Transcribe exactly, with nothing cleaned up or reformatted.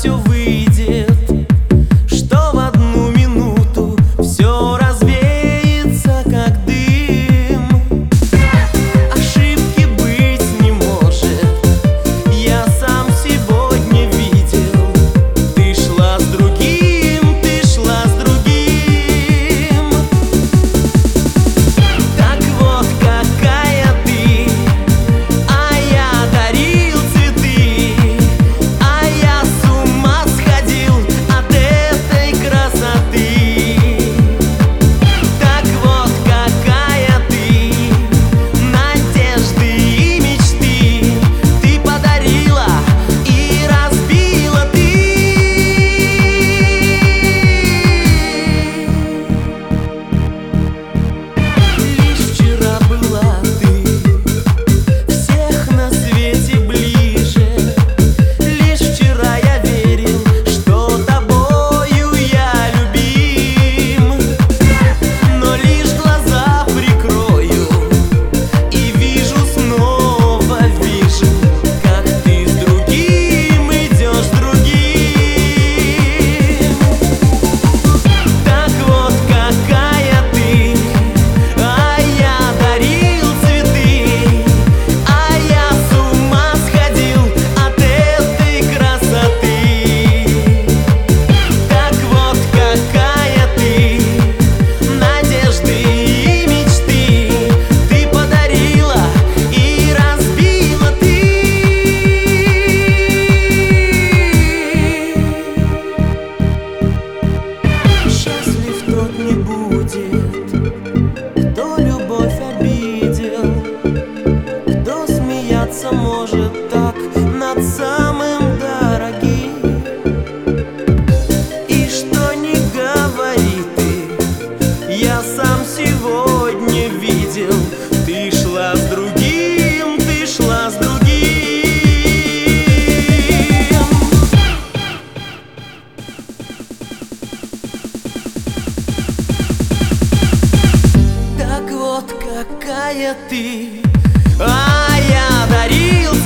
все выйдет, что в одну минуту все развеется, как дым. Ошибки быть не может, я сам сегодня видел. Ты шла с другим, ты шла с другим. Так вот какая ты, а я дарил цветы, а я с ума сходил от этой красоты. Так вот какая ты, надежды и мечты ты подарила и разбила ты. Лишь вчера была ты всех на свете ближе. Лишь вчера я верил, что тобою я любим. Но лишь глаза прикрою и вижу, снова вижу, как ты с другим идешь, с другим. Так вот какая ты, а я дарил цветы, а я с ума сходил от этой красоты. Так вот какая ты, надежды и мечты ты подарила и разбила ты. Счастлив тот не будет, кто любовь обидел, кто смеяться может так над самым дорогим. И что ни говори ты, я сам сегодня видел. Ты шла с другим, ты шла с другим. Так вот какая ты, а я дарил